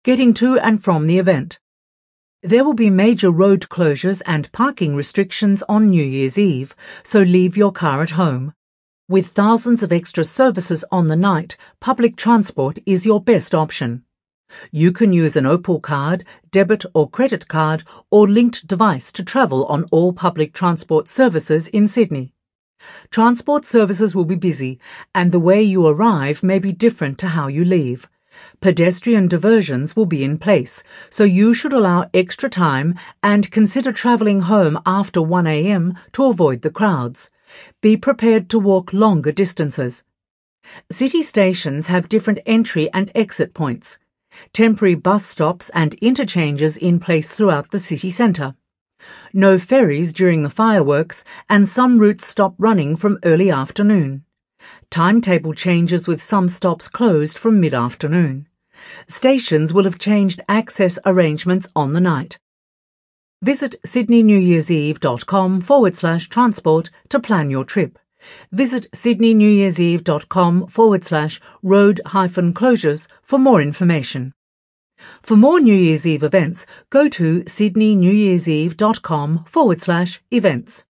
Getting to and from the event. There will be major road closures and parking restrictions on New Year's Eve, so leave your car at home. With thousands of extra services on the night, public transport is your best option. You can use an Opal card, debit or credit card, or linked device to travel on all public transport services in Sydney. Transport services will be busy, and the way you arrive may be different to how you leave. Pedestrian diversions will be in place, so you should allow extra time and consider travelling home after 1 a.m. to avoid the crowds. Be prepared to walk longer distances. City stations have different entry and exit points. Temporary bus stops and interchanges in place throughout the city centre. No ferries during the fireworks, and some routes stop running from early afternoon. Timetable changes with some stops closed from mid-afternoon. Stations will have changed access arrangements on the night. Visit sydneynewyearseve.com/transport to plan your trip. Visit sydneynewyearseve.com/road-closures for more information. For more New Year's Eve events, go to sydneynewyearseve.com/events.